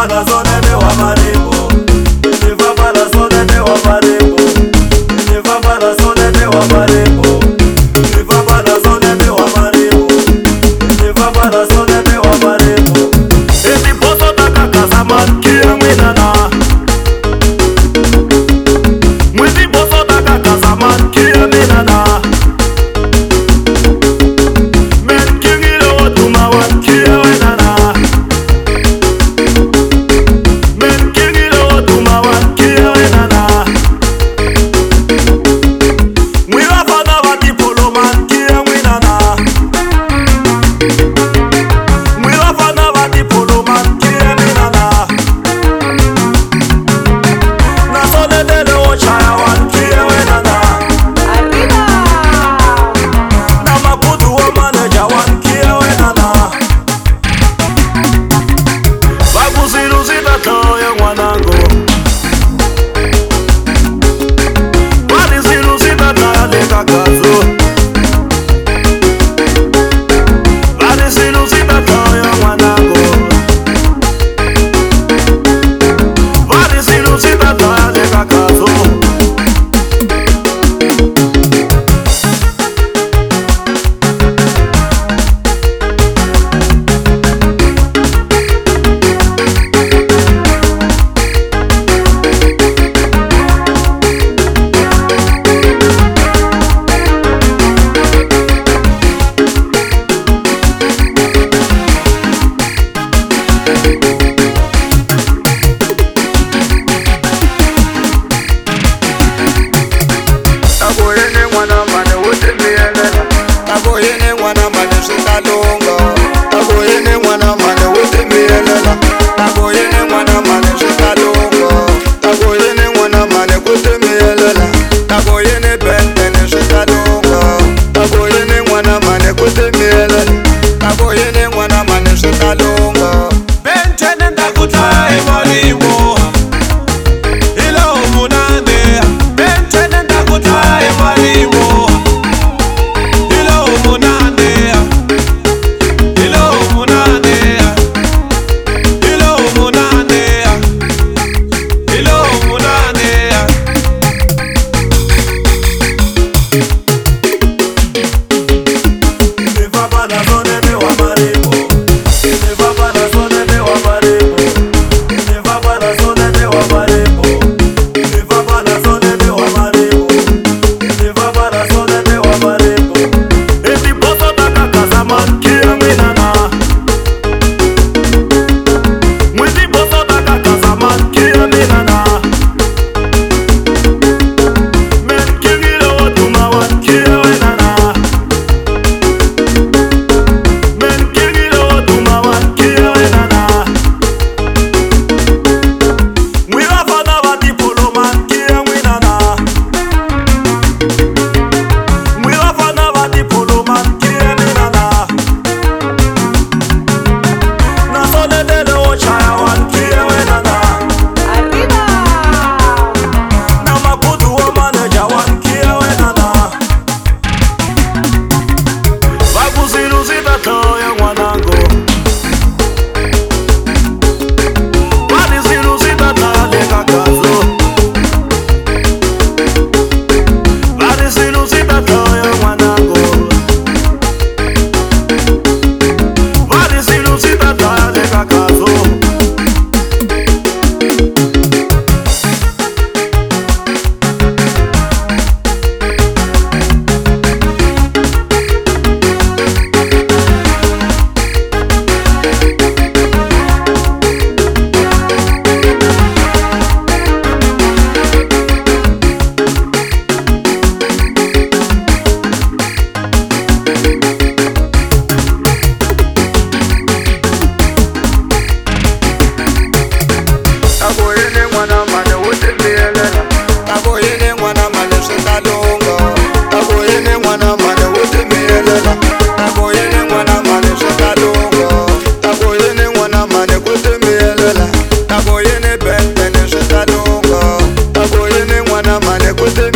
pas la zone de Wamarebo. Il ne va pas la zone de Wamarebo. Il ne va pas la zone de Wamarebo. Il ne va pas la zone de Wamarebo. Il ne va pas la zone de Wamarebo. Et si poso taka kasaman kia mwinana. Mwisi poso taka kasaman kia mwinana. Men kingilo watuma wan kia wenana. Men kingilo watuma wan kia wenana. Mwila fana wati polo man kia mwinana. Mwila fana wati polo man kia mwinana. Na sone dele ochaya wan kia wenana. Arriba! Na makutu wa manager wan kia wenana. Bakusiluzita toya mwanangu. Walisiluzita toya lekakazo. Walisiluzita toya mwanangu. Walisiluzita toya lekakazo. Tagoyene mwana mane wote mielela. Tagoyene mwana mane shikalonga. Tagoyene mwana mane wote mielela. Tagoyene mwana mane shikalonga. Tagoyene mwana mane wote mielela. Tagoyene bentene shikalonga. Tagoyene mwana mane wote mielela. Tagoyene mwana mane shikalonga. Bentene ndakutaya Wamarebo. Ilo munane. Bentene ndakutaya Wamarebo. Ilo munane. Ilo munane. Ilo munane. Ilo munane. Il ne va pas la zone de Wamarebo. Il ne va pas la zone de Wamarebo. Il ne va pas la zone de Wamarebo. Il ne va pas la zone de Wamarebo. Il ne va pas la zone de Wamarebo. Et si poso taka kasaman kia mwinana. Mwisi poso taka kasaman kia mwinana. Men kingilo watuma wan kia wenana. Men kingilo watuma wan kia wenana. Mwila fana wati polo man kia mwinana. Mwila fana wati polo man kia mwinana. Na sone dele ochaya wan kia wenana. Arriba! Na makutu wa manager wan kia wenana. Bakusiluzita toya mwanangu. Walisiluzita toya lekakazo. Walisiluzita toya mwanangu. Walisiluzita toya lekakazo. Tagoyene mwana mane wote mielela. Tagoyene mwana mane shikalonga. Tagoyene mwana mane wote mielela. Tagoyene mwana mane shikalonga. Tagoyene mwana mane wote mielela. Tagoyene bentene shikalonga. Tagoyene mwana mane wote